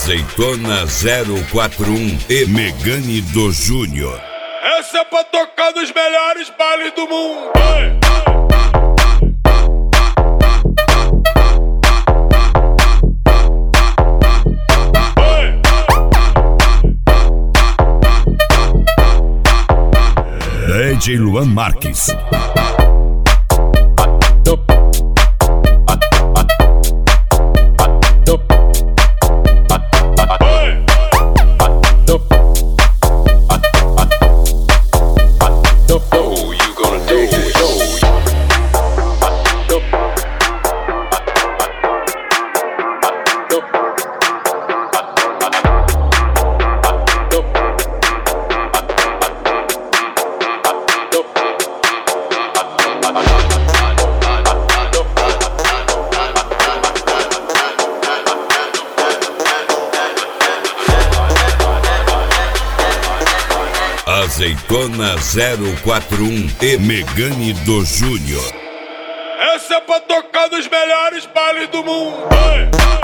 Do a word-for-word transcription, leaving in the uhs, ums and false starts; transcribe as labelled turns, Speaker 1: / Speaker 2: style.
Speaker 1: Azeitona zero quatro um e Megane do Júnior.
Speaker 2: Essa é pra tocar nos melhores bailes do mundo.
Speaker 1: D J Luan Marques. Azeitona zero quatro um e Megane do Júnior.
Speaker 2: Essa é pra tocar nos melhores bailes do mundo.